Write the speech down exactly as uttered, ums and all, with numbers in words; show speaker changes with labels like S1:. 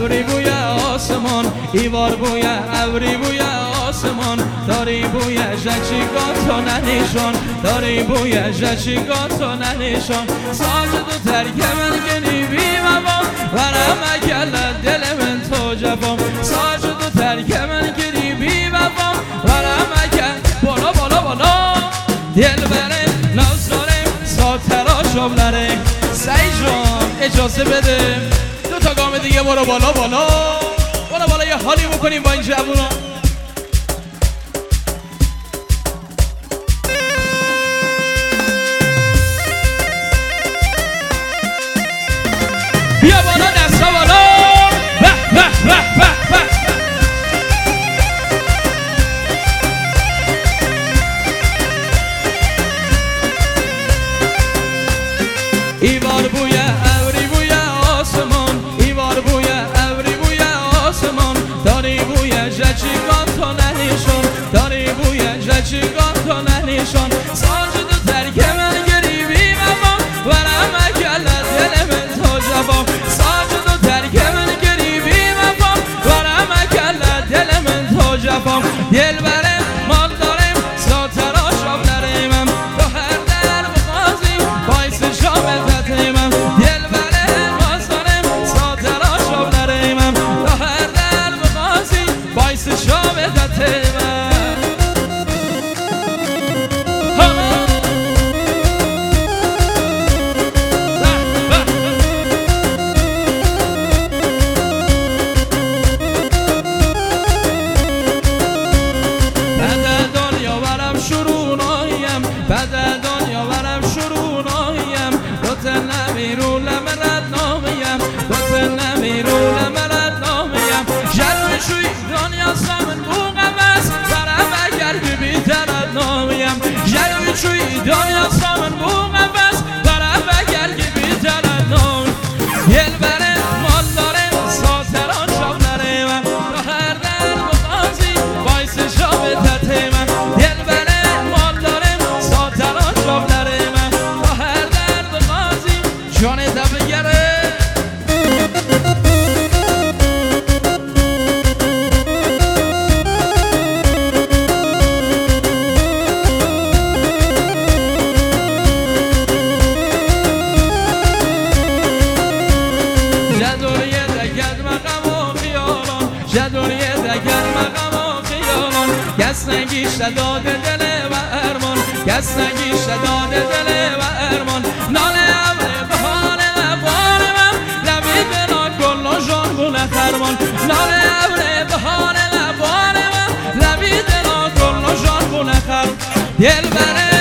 S1: ابری بوی آسمان ایوار بوی ابری بوی آسمان داری بوی جچیگاتو ننیشان داری بوی جچیگاتو ننیشان ساجد و ترک من گنی بی مبام ورم اکل دل من تو جفام ساجد و ترک من گنی بی مبام ورم اکل بالا بالا بالا دل برم ناز دارم ساترا شبلره سعی جان اجازه بده دو تا گام دیگه برو بالا بالا بالا بالا یه حالی بکنیم با این جوونا بیا بالا دستا بالا به به به به به ایوار بوی ابری بوی آسمان ایوار بوی ابری بوی آسمان داری بوی جچیگاتو ننیشان داری بوی جچیگاتو ننیشان ساجد و ترک من گریبی مبام ورم اکل دل من تو جفام ساجد و ترک من گریبی مبام ورم اکل دل من تو جفام دل برم مال دارم ساترا شبلرم تو هر در بخوازی بایس شامل تتیمم دل برم باز دارم ساترا شبلرم تو هر در بخوازی بایس شامل تتیمم شوی دنیا سامن بو قفس برم بگر که بیترد نام یل بره مال داره ساتران شاب نره من تو هر در بخوازی بایس شاب تته من یل بره مال داره ساتران شاب نره من تو هر در بخوازی جان دفع گره جدوریه دگر مقام و خیالان کس نگیش داده دل و ارمان کس نگیش داده دل و ارمان ناله عمره به حال لبان من لبی بنا کل و جان گونه خرمان ناله عمره به حال لبان من لبی بنا کل و جان گونه خرمان دل بره